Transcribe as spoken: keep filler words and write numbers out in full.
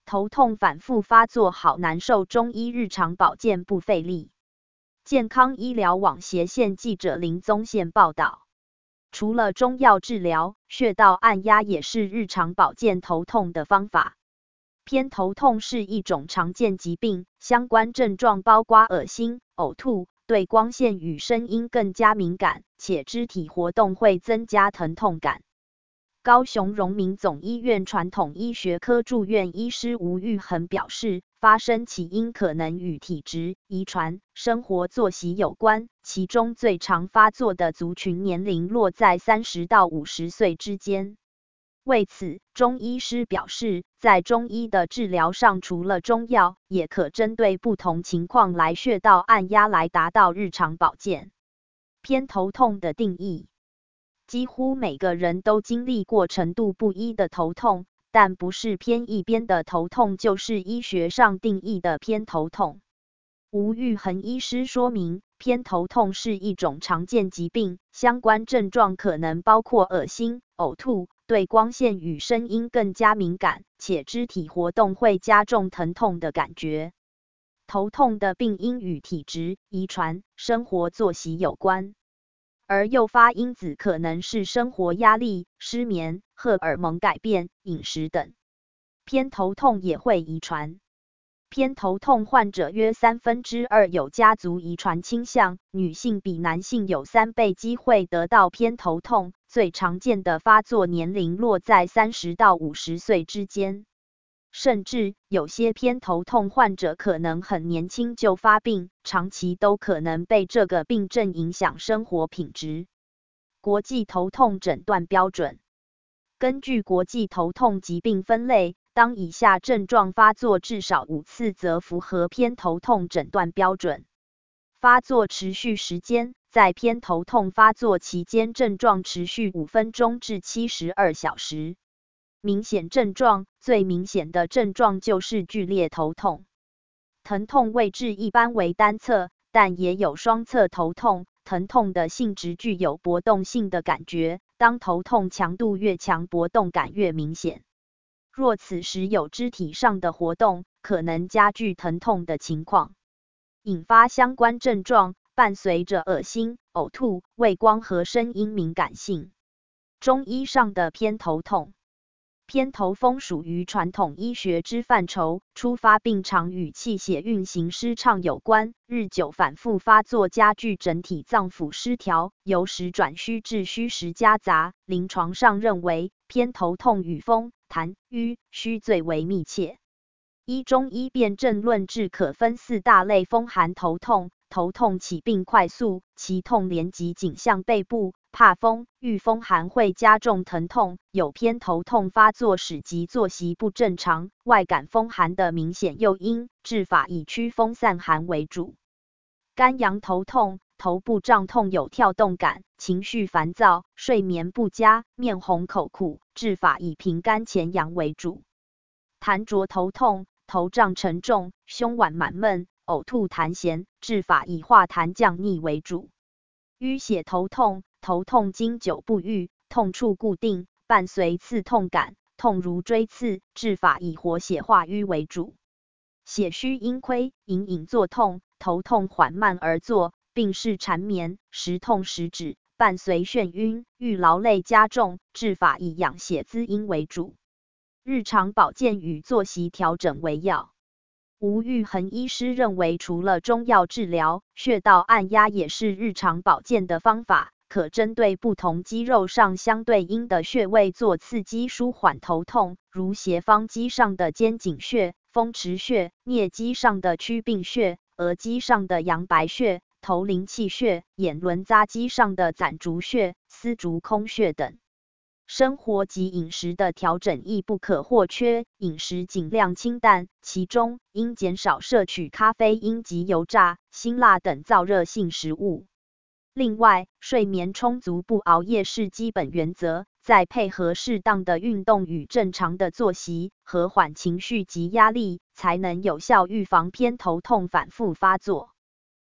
头痛反复发作好难受，中医日常保健不费力。健康医疗网斜线记者林宗宪报道，除了中药治疗，穴道按压也是日常保健头痛的方法。偏头痛是一种常见疾病，相关症状包括恶心、呕吐，对光线与声音更加敏感，且肢体活动会增加疼痛感。高雄荣民总医院传统医学科住院医师吴玉衡表示，发生起因可能与体质、遗传、生活作息有关，其中最常发作的族群年龄落在三十到五十岁之间。为此，钟医师表示，在中医的治疗上，除了中药，也可针对不同情况来穴道按压来达到日常保健。偏头痛的定义。几乎每个人都经历过程度不一的头痛，但不是偏一边的头痛就是医学上定义的偏头痛。吴玉衡医师说明，偏头痛是一种常见疾病，相关症状可能包括恶心、呕吐，对光线与声音更加敏感，且肢体活动会加重疼痛的感觉。头痛的病因与体质、遗传、生活作息有关。而诱发因子可能是生活压力、失眠、荷尔蒙改变、饮食等。偏头痛也会遗传。偏头痛患者约三分之二有家族遗传倾向，女性比男性有三倍机会得到偏头痛，最常见的发作年龄落在三十到五十岁之间。甚至有些偏头痛患者可能很年轻就发病，长期都可能被这个病症影响生活品质。国际头痛诊断标准。根据国际头痛疾病分类，当以下症状发作至少五次，则符合偏头痛诊断标准。发作持续时间，在偏头痛发作期间，症状持续五分钟至七十二小时。明显症状，最明显的症状就是剧烈头痛。疼痛位置一般为单侧，但也有双侧头痛，疼痛的性质具有波动性的感觉，当头痛强度越强，波动感越明显。若此时有肢体上的活动，可能加剧疼痛的情况，引发相关症状，伴随着恶心、呕吐、畏光和声音敏感性。中医上的偏头痛。偏头风属于传统医学之范畴，初发病常与气血运行失畅有关，日久反复发作加剧整体脏腑失调，由实转虚至虚实夹杂。临床上认为，偏头痛与风、痰、瘀、虚最为密切。依中医辨证论治可分四大类：风寒头痛，头痛起病快速，其痛连及颈项背部。怕风、遇风寒会加重疼痛，有偏头痛发作史及作息不正常、外感风寒的明显诱因，治法以驱风散寒为主。肝阳头痛，头部胀痛有跳动感，情绪烦躁，睡眠不佳，面红口苦，治法以平肝潜阳为主。痰浊头痛，头胀沉重，胸脘满闷，呕吐痰涎，治法以化痰降逆为主。淤血头痛，头痛经久不愈，痛处固定，伴随刺痛感，痛如锥刺，治法以活血化瘀为主。血虚阴亏，隐隐作痛，头痛缓慢而作，病势缠绵，时痛时止，伴随眩晕，遇劳累加重，治法以养血滋阴为主。日常保健与作息调整为要。吴玉衡医师认为，除了中药治疗，穴道按压也是日常保健的方法，可针对不同肌肉上相对应的穴位做刺激，舒缓头痛，如斜方肌上的肩颈穴、风池穴，颞肌上的曲髌穴，额肌上的阳白穴，头灵气穴，眼轮匝肌上的攒竹穴、丝竹空穴等。生活及饮食的调整亦不可或缺，饮食尽量清淡，其中应减少摄取咖啡因及油炸、辛辣等燥热性食物。另外，睡眠充足不熬夜是基本原则，再配合适当的运动与正常的作息，和缓情绪及压力，才能有效预防偏头痛反复发作。